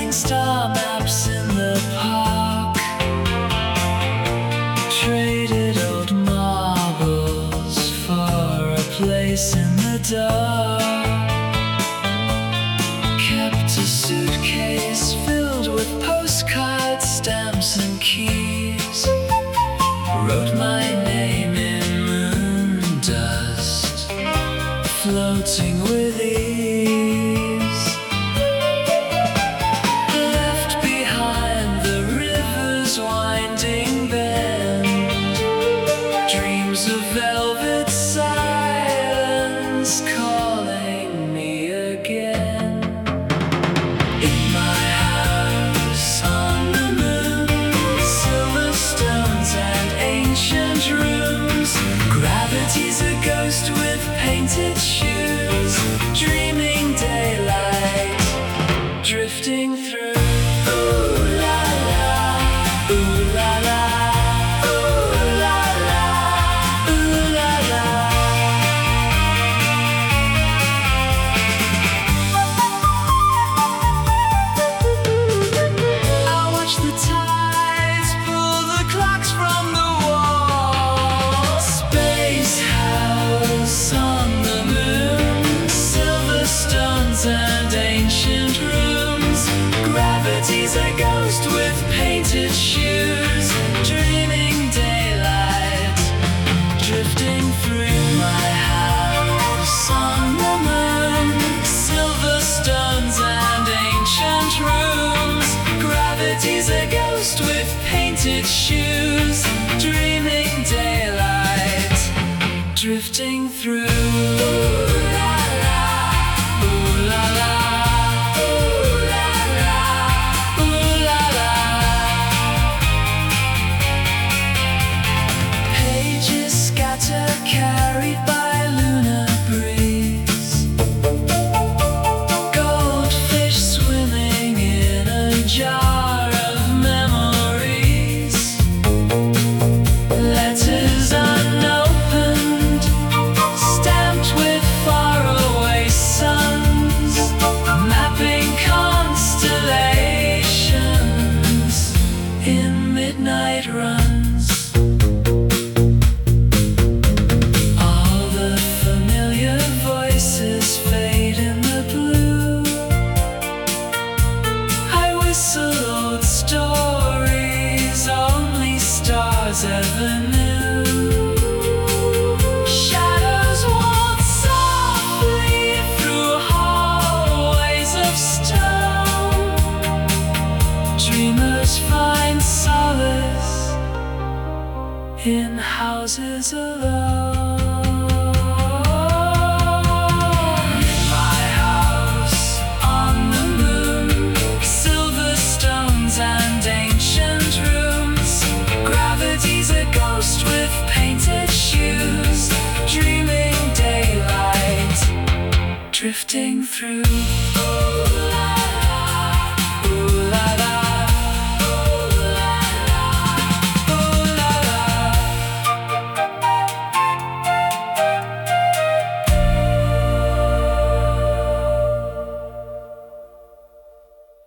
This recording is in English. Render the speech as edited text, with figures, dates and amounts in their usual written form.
Using star maps in the park, traded old marbles for a place in the dark. Kept a suitcase filled with postcards, stamps and keys. Wrote my name in moon dust, floating with ease. Left behind the river's winding bend, dreams of velvet silence calling me again. In my house on the moon, silver stones and ancient rooms. Gravity's a ghost with painted shoes, dreaming daylight, drifting through. Ooh la la, ooh la la, ooh la la, ooh la la. I watch the tides pull the clocks from the wall. Space house on the moon, silver stones and ancient rooms. Gravity's a ghost with painted shoes, dreaming daylight, drifting through. My house on the moon, silver stones and ancient rooms. Gravity's a ghost with painted shoes, dreaming daylight, drifting through. Ooh la la, ooh la la, ooh la la, ooh la la. Pages scatter, carried by lunar breeze. Goldfish swimming in a jar of memories. Letters unopened, stamped with faraway suns, mapping constellations in midnight runs. All the familiar voices fade in the blue. I whistle old stories only stars ever knew. Shadows walk softly through hallways of stone. Dreamers find solace in houses alone. In my house on the moon, silver stones and ancient rooms. Gravity's a ghost with painted shoes, dreaming daylight, drifting through.